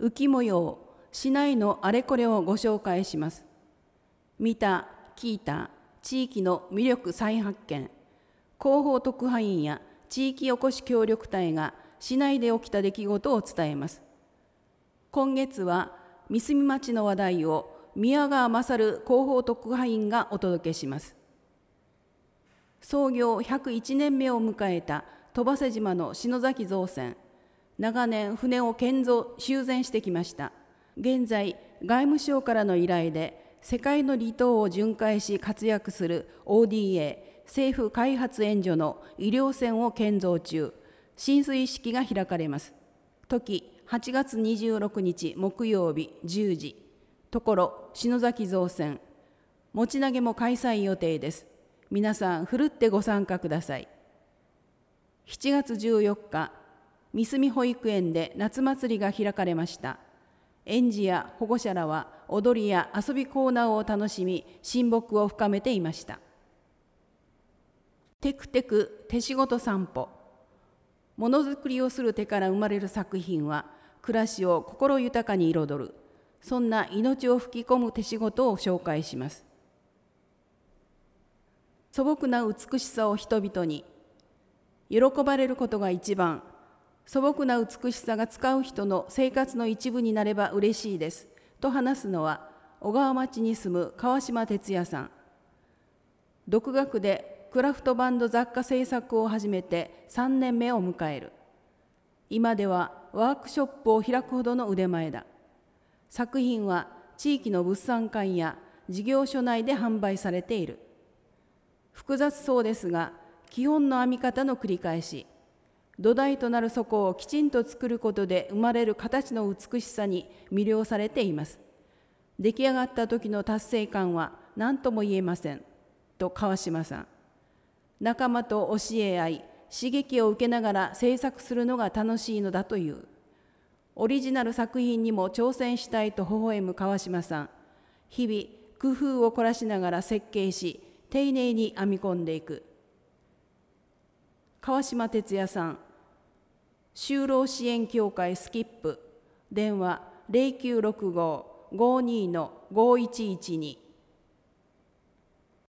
浮模様、市内のあれこれをご紹介します。見た、聞いた、地域の魅力再発見。広報特派員や地域おこし協力隊が市内で起きた出来事を伝えます。今月は三角町の話題を宮川勝広報特派員がお届けします。創業101年目を迎えた戸馳島の篠崎造船。長年船を修繕してきました。現在、外務省からの依頼で世界の離島を巡回し活躍する ODA 政府開発援助の医療船を建造中、進水式が開かれます。時8月26日木曜日10時。ところ篠崎造船。持ち投げも開催予定です。皆さんふるってご参加ください。7月14日、三角保育園で夏祭りが開かれました。園児や保護者らは踊りや遊びコーナーを楽しみ、親睦を深めていました。テクテク手仕事散歩。ものづくりをする手から生まれる作品は、暮らしを心豊かに彩る、そんな命を吹き込む手仕事を紹介します。素朴な美しさを人々に。喜ばれることが一番。素朴な美しさが使う人の生活の一部になれば嬉しいです。と話すのは、小川町に住む川島哲也さん。独学でクラフトバンド雑貨制作を始めて3年目を迎える。今ではワークショップを開くほどの腕前だ。作品は地域の物産館や事業所内で販売されている。複雑そうですが、基本の編み方の繰り返し。土台となる底をきちんと作ることで生まれる形の美しさに魅了されています。出来上がった時の達成感は何とも言えません。と川島さん。仲間と教え合い、刺激を受けながら制作するのが楽しいのだという。オリジナル作品にも挑戦したいと微笑む川島さん。日々工夫を凝らしながら設計し、丁寧に編み込んでいく。川島哲也さん。就労支援協会スキップ。電話0965-52-5112。